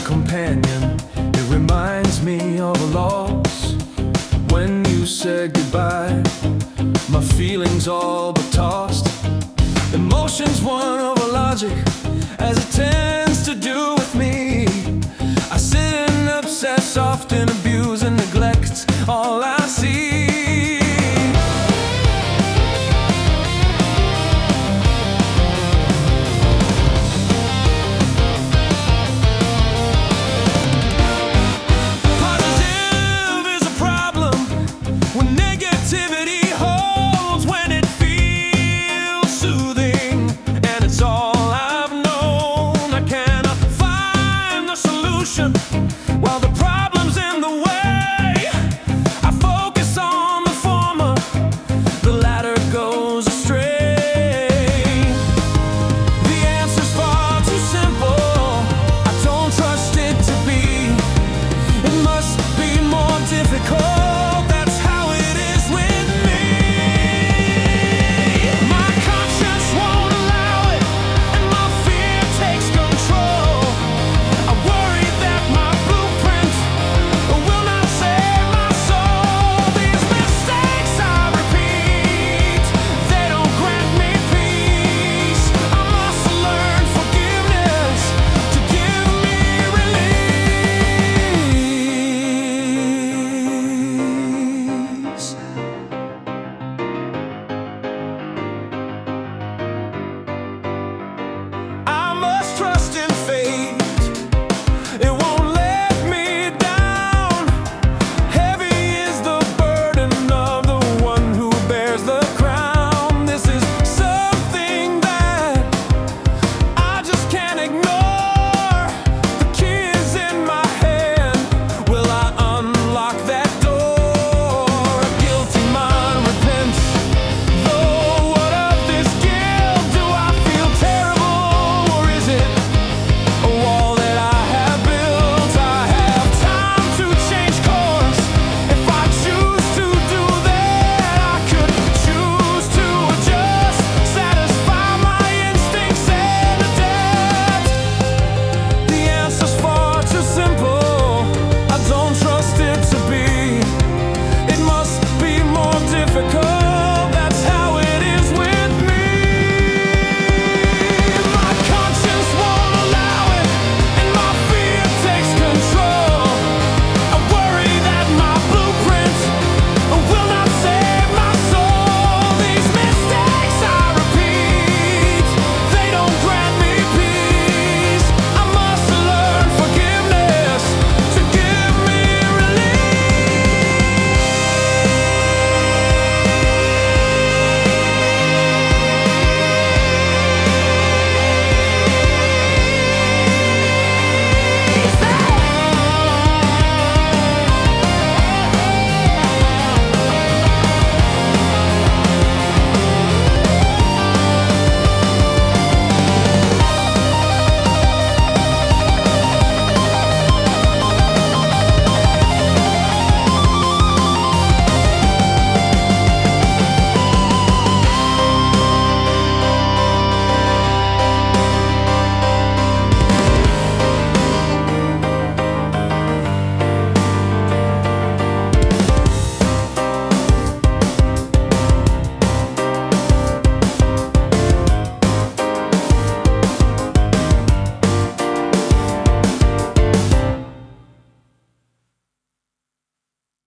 companion. It reminds me of a loss. When you said goodbye, my feelings all but tossed. Emotions won over logic, as it tends to do with me. I sit and obsess, often abuse and neglect all I see. Positive is a problem when negativity holds, when it feels soothing, and it's all I've known. I cannot find the solution while the problem